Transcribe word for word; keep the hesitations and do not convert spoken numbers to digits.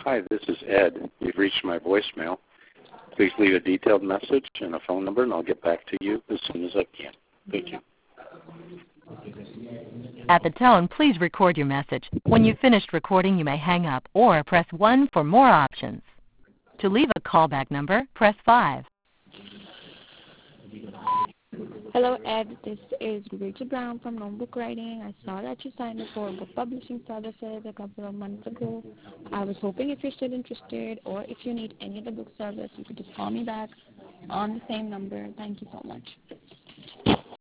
Hi, this is Ed. You've reached my voicemail. Please leave a detailed message and a phone number, and I'll get back to you as soon as I can. Thank you. At the tone, please record your message. When you've finished recording, you may hang up or press one for more options. To leave a callback number, press five. Hello, Ed. This is Rachel Brown from Notebook Writing. I saw that you signed up for book publishing services a couple of months ago. I was hoping if you're still interested or if you need any other book service, you could just call me back on the same number. Thank you so much.